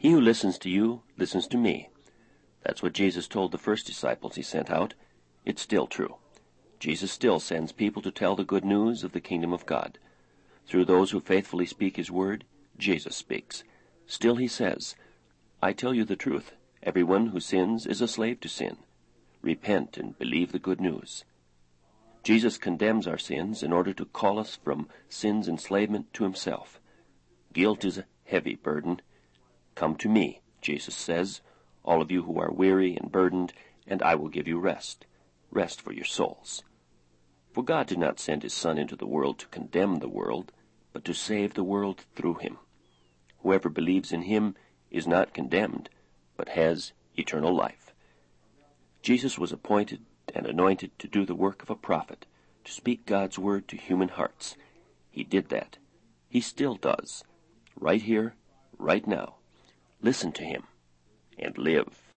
He who listens to you listens to me. That's what Jesus told the first disciples he sent out. It's still true. Jesus still sends people to tell the good news of the kingdom of God. Through those who faithfully speak his word, Jesus speaks. Still he says, I tell you the truth, everyone who sins is a slave to sin. Repent and believe the good news. Jesus condemns our sins in order to call us from sin's enslavement to himself. Guilt is a heavy burden. Come to me, Jesus says, all of you who are weary and burdened, and I will give you rest. Rest for your souls. For God did not send his Son into the world to condemn the world, but to save the world through him. Whoever believes in him is not condemned, but has eternal life. Jesus was appointed and anointed to do the work of a prophet, to speak God's word to human hearts. He did that. He still does. Right here, right now. Listen to him, and live.